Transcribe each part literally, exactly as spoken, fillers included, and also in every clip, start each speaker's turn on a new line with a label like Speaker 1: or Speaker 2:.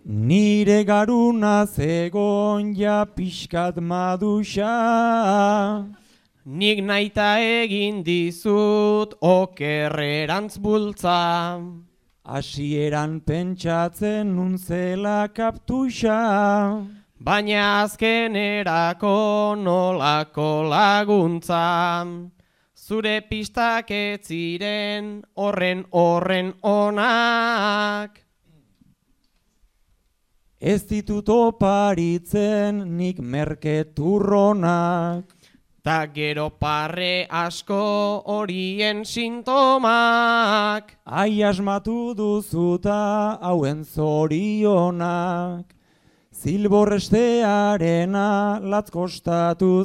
Speaker 1: Nire garuna zegon ja pixkat maduxa.
Speaker 2: Nik naita egin dizut okerrerantz bultza.
Speaker 1: Hasieran pentsatzen nun zela kaptuxa.
Speaker 2: Baina azkenerako nolako laguntza. Zure pistak ez ziren horren horren onak.
Speaker 1: Ez ditut oparitzen nik merketurronak.
Speaker 2: Ta gero parre asko horien sintomak.
Speaker 1: Ai asmatu duzuta hauen zorionak. Zilborrestearena latz kostatu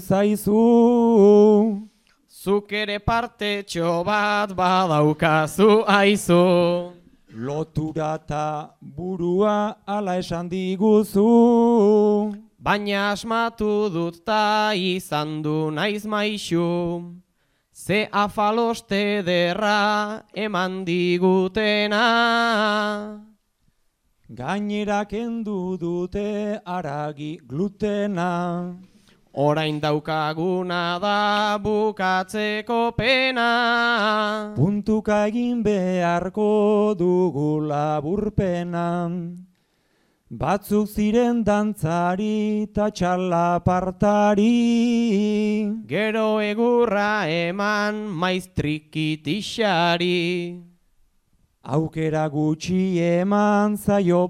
Speaker 1: zaizu.
Speaker 2: Zuk ere partetxo bat badaukazu aizu.
Speaker 1: Lotura ta burua ala esan diguzu.
Speaker 2: Baina asmatu dut ta izan du naiz maixu. Ze afaloste derra eman digutena.
Speaker 1: Gainera kendu dute aragi glutena.
Speaker 2: Orain daukaguna da bukatzeko pena.
Speaker 1: Puntuka egin beharko dugu laburpena. Batzuk ziren dantzari ta txalapartari.
Speaker 2: Gero egurra eman maiztrikitixari.
Speaker 1: Aukera gutxi eman zaio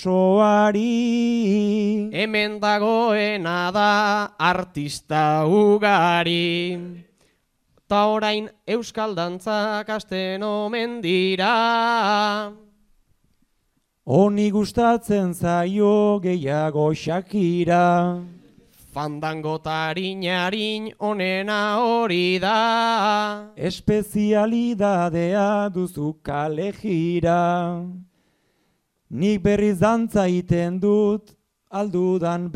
Speaker 1: bersoari.
Speaker 2: Hemen dagoena da artista ugari. Ta orain euskal dantzak asten omen dira.
Speaker 1: Honi gustatzen zaio gehiago Shakira.
Speaker 2: Fandangotarin onena hori da.
Speaker 1: Espezialidadea duzu kale jira. Nik berriz dantza iten dut aldudan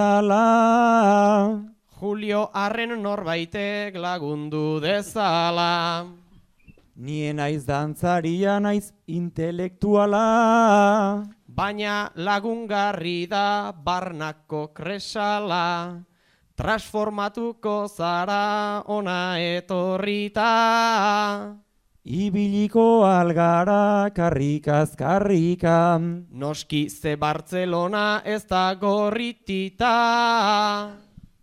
Speaker 1: bezala.
Speaker 2: Julio arren norbaitek lagundu dezala.
Speaker 1: Nien naiz dantzaria naiz intelektuala.
Speaker 2: Baina lagungarri da barnako kresala. Transformatuko zara ona etorrita.
Speaker 1: Ibiliko algara karrikaz karrika.
Speaker 2: Noski ze Bartzelona ez da gorritita.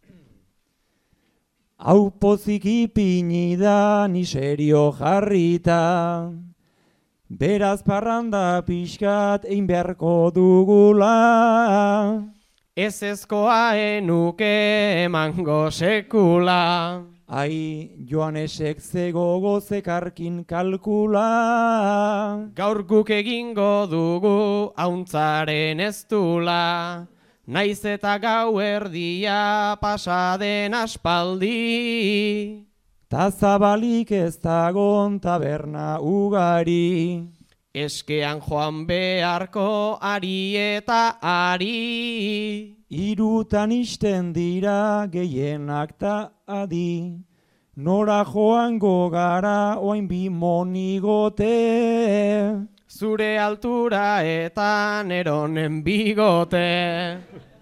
Speaker 1: Hau pozik ipini da ni serio jarrita. Beraz parranda pixkat egin beharko dugula.
Speaker 2: Ez ezkoa enuke emango sekula.
Speaker 1: Ai, Joanesek ze gogo zekarkin kalkula.
Speaker 2: Gaur guk egingo dugu hauntzaren ez dula. Naiz eta gau erdia pasaden aspaldi.
Speaker 1: Ta zabalik ez dagon taberna ugari.
Speaker 2: Eskean joan beharko ari eta ari.
Speaker 1: Irutan isten dira gehienak ta adi. Nora joango gara oain bi monigote.
Speaker 2: Zure altura eta neronen bigote.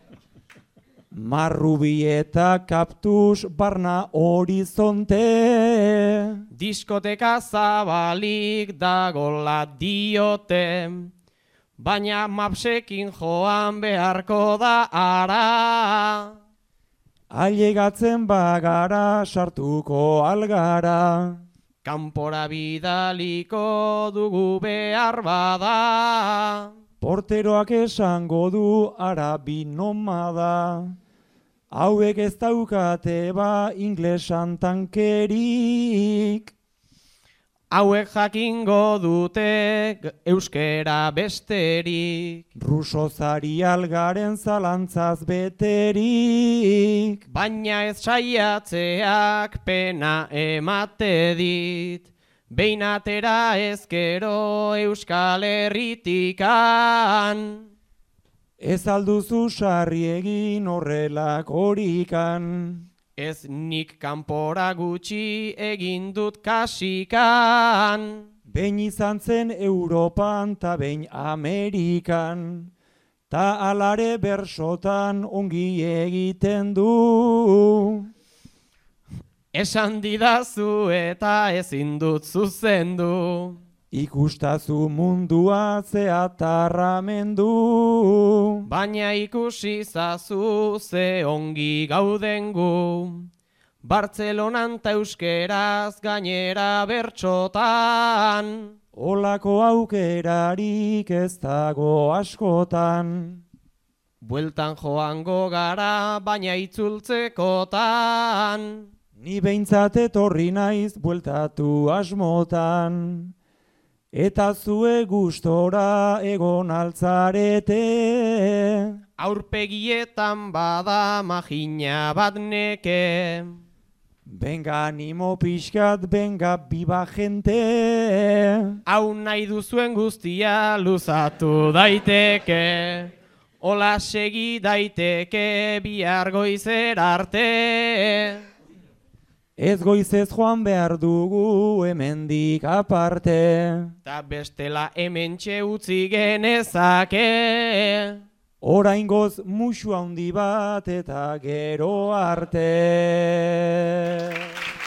Speaker 1: Marrubi eta kaptus barna horizonte.
Speaker 2: Diskoteka zabalik dagola diote. Baina mapsekin joan beharko da ara.
Speaker 1: Ailegatzen bagara sartuko algara.
Speaker 2: Kanpora bidaliko dugu behar bada.
Speaker 1: Porteroak esango du arabi nomada. Hauek ez daukate ba inglesan tankerik.
Speaker 2: Hauek jakingo dute euskera besterik.
Speaker 1: Rusozari algaren zalantzaz beterik.
Speaker 2: Baina ez saiatzeak pena emate dit. Behin atera ezkero Euskal Herritikan.
Speaker 1: Ez alduzu sarri egin horrelak horikan.
Speaker 2: Ez nik kanpora gutxi egin dut kasikan.
Speaker 1: Behin izan zen Europan ta behin Amerikan. ta alare bersotan ongi egiten du.
Speaker 2: Esan didazu eta ezin dut zuzendu.
Speaker 1: Ikustazu mundua zeatarramendu.
Speaker 2: Baina ikusi zazu ze ongi gauden gu. Bartzelonan ta euskeraz gainera bertsotan.
Speaker 1: Olako aukerarik ez dago askotan.
Speaker 2: Bueltan joango gara baina itzultzekotan.
Speaker 1: Ni behintzat etorri naiz bueltatu asmotan. Eta zue gustora egon altzarete.
Speaker 2: Aurpegietan bada magina bat neke.
Speaker 1: Benga animo pixkat, benga biba jente.
Speaker 2: Hau nahi duzuen guztia luzatu daiteke. Ola segi daiteke bihar goizer arte.
Speaker 1: Ez goizez joan behar dugu hemendik aparte.
Speaker 2: Ta bestela hementxe utzi genezake.
Speaker 1: Oraingoz musu handi bat eta gero arte.